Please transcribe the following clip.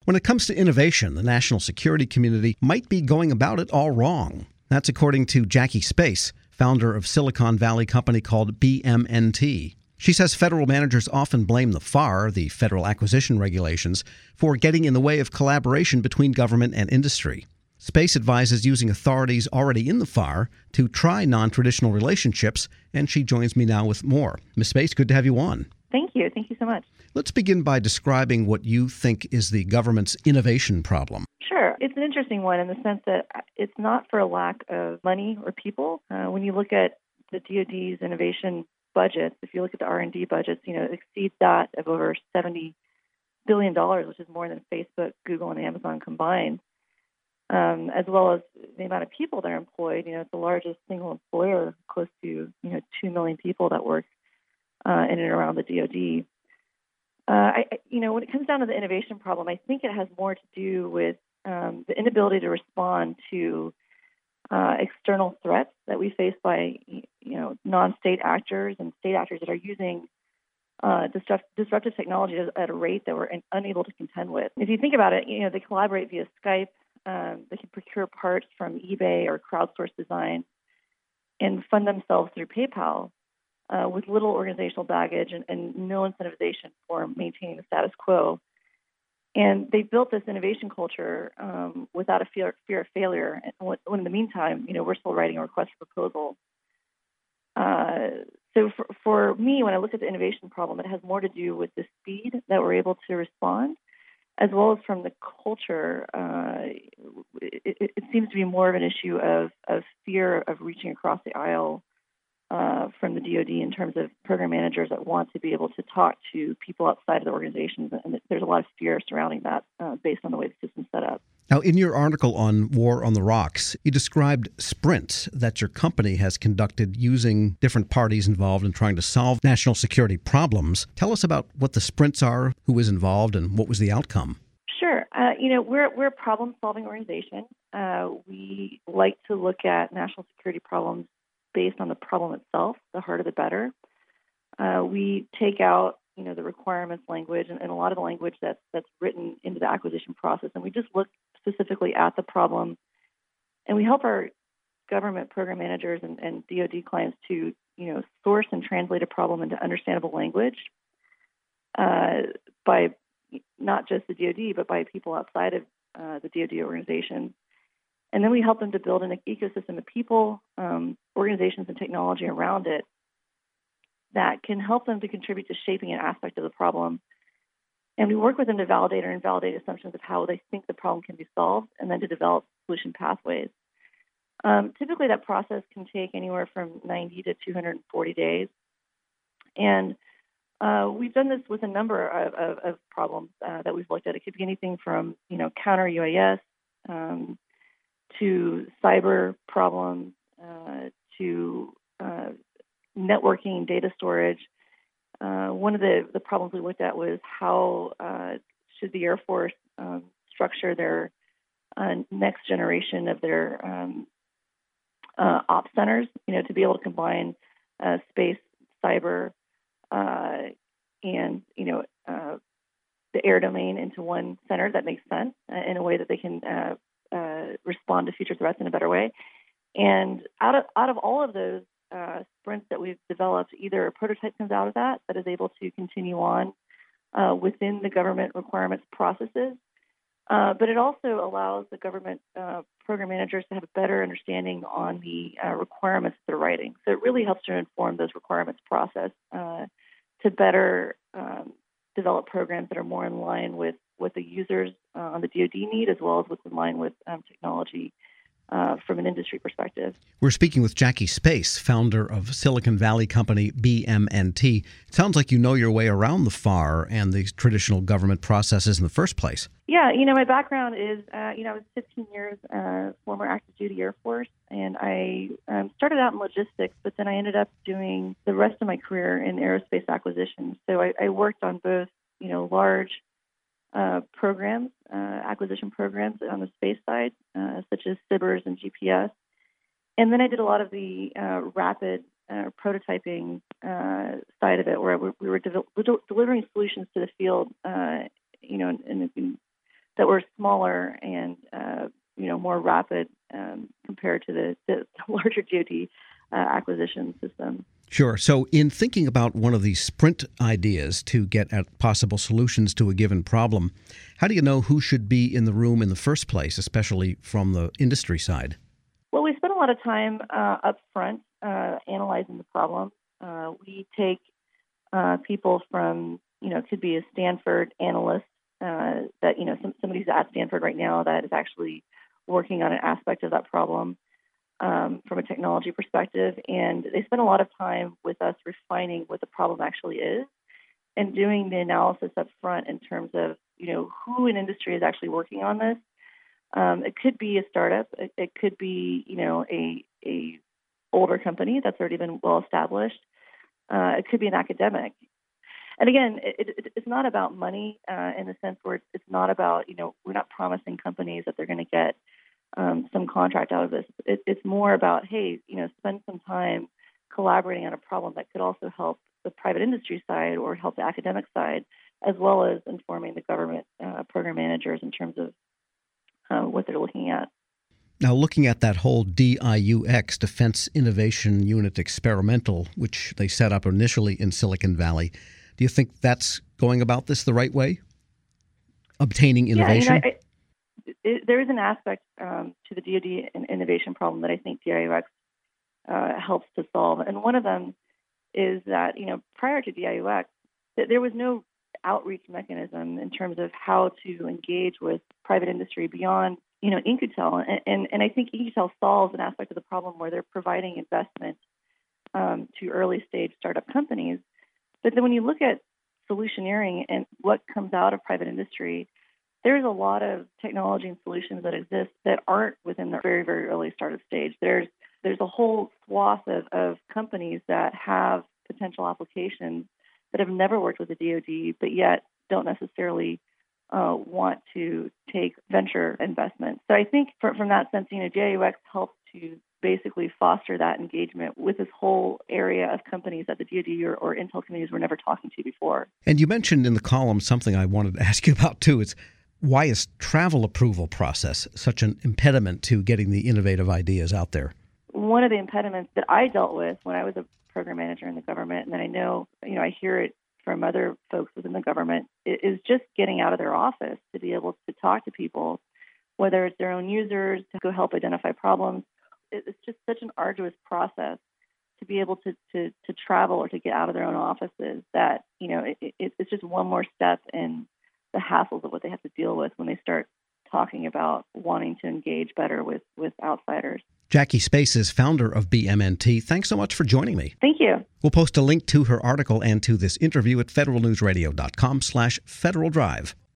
When it comes to innovation, the national security community might be going about it all wrong. That's according to Jackie Space, founder of Silicon Valley company called BMNT. She says federal managers often blame the FAR, the Federal Acquisition Regulations, for getting in the way of collaboration between government and industry. Space advises using authorities already in the FAR to try non-traditional relationships, and she joins me now with more. Ms. Space, good to have you on. Thank you. Thank you so much. Let's begin by describing what you think is the government's innovation problem. Sure. It's an interesting one in the sense that it's not for a lack of money or people. When you look at the DoD's innovation budgets, if you look at the R&D budgets, it exceeds that of over $70 billion, which is more than Facebook, Google, and Amazon combined, as well as the amount of people that are employed. It's the largest single employer, close to 2 million people that work in and around the DoD. When it comes down to the innovation problem, I think it has more to do with the inability to respond to external threats that we face by, non-state actors and state actors that are using disruptive technology at a rate that we're unable to contend with. If you think about it, they collaborate via Skype. They can procure parts from eBay or crowdsource design and fund themselves through PayPal. With little organizational baggage and no incentivization for maintaining the status quo. And they built this innovation culture without a fear of failure. And when in the meantime, we're still writing a request for proposal. So for me, when I look at the innovation problem, it has more to do with the speed that we're able to respond, as well as from the culture. It seems to be more of an issue of fear of reaching across the aisle from the DoD in terms of program managers that want to be able to talk to people outside of the organizations. And there's a lot of fear surrounding that based on the way the system's set up. Now, in your article on War on the Rocks, you described sprints that your company has conducted using different parties involved in trying to solve national security problems. Tell us about what the sprints are, who was involved, and what was the outcome. Sure. We're a problem-solving organization. We like to look at national security problems based on the problem itself. The harder, the better. We take out, the requirements language and a lot of the language that's written into the acquisition process, and we just look specifically at the problem. And we help our government program managers and DoD clients to, source and translate a problem into understandable language by not just the DoD, but by people outside of the DoD organization. And then we help them to build an ecosystem of people, organizations, and technology around it that can help them to contribute to shaping an aspect of the problem. And we work with them to validate or invalidate assumptions of how they think the problem can be solved, and then to develop solution pathways. Typically, that process can take anywhere from 90 to 240 days. And we've done this with a number of problems that we've looked at. It could be anything from, counter UAS, to cyber problems, to networking, data storage. One of the problems we looked at was how should the Air Force structure their next generation of their ops centers, to be able to combine space, cyber, and, the air domain into one center that makes sense in a way that they can respond to future threats in a better way. And out of all of those sprints that we've developed, either a prototype comes out of that is able to continue on within the government requirements processes, but it also allows the government program managers to have a better understanding on the requirements they're writing. So it really helps to inform those requirements process to better develop programs that are more in line with what the users on the DoD need, as well as what's in line with technology from an industry perspective. We're speaking with Jackie Space, founder of Silicon Valley company BMNT. It sounds like you know your way around the FAR and the traditional government processes in the first place. Yeah, my background is, I was 15 years former active duty Air Force, and I started out in logistics, but then I ended up doing the rest of my career in aerospace acquisitions. So I worked on both, large programs, acquisition programs on the space side, such as SBIRS and GPS. And then I did a lot of the rapid prototyping side of it, where we were delivering solutions to the field, in that were smaller and more rapid compared to the larger DoD acquisition system. Sure. So in thinking about one of these sprint ideas to get at possible solutions to a given problem, how do you know who should be in the room in the first place, especially from the industry side? Well, we spent a lot of time up front analyzing the problem. We take people from, it could be a Stanford analyst that, somebody's at Stanford right now that is actually working on an aspect of that problem. From a technology perspective, and they spend a lot of time with us refining what the problem actually is and doing the analysis up front in terms of, who in industry is actually working on this. It could be a startup. It could be, a older company that's already been well established. It could be an academic. And again, it's not about money in the sense where it's not about, we're not promising companies that they're going to get some contract out of this. It's more about, hey, spend some time collaborating on a problem that could also help the private industry side or help the academic side, as well as informing the government program managers in terms of what they're looking at. Now, looking at that whole DIUX, Defense Innovation Unit Experimental, which they set up initially in Silicon Valley, do you think that's going about this the right way? Obtaining innovation? Yeah, there is an aspect to the DoD innovation problem that I think DIUX helps to solve. And one of them is that, prior to DIUX, there was no outreach mechanism in terms of how to engage with private industry beyond, In-Q-Tel. And I think In-Q-Tel solves an aspect of the problem where they're providing investment to early stage startup companies. But then when you look at solutioneering and what comes out of private industry, there's a lot of technology and solutions that exist that aren't within the very, very early startup stage. There's a whole swath of companies that have potential applications that have never worked with the DoD, but yet don't necessarily want to take venture investment. So I think from that sense, DIUX helps to basically foster that engagement with this whole area of companies that the DoD or Intel communities were never talking to before. And you mentioned in the column something I wanted to ask you about, too. It's why is travel approval process such an impediment to getting the innovative ideas out there? One of the impediments that I dealt with when I was a program manager in the government, and then I know, I hear it from other folks within the government, is just getting out of their office to be able to talk to people, whether it's their own users, to go help identify problems. It's just such an arduous process to be able to travel or to get out of their own offices that, it's just one more step in the hassles of what they have to deal with when they start talking about wanting to engage better with outsiders. Jackie Space is founder of BMNT. Thanks so much for joining me. Thank you. We'll post a link to her article and to this interview at federalnewsradio.com/Federal Drive.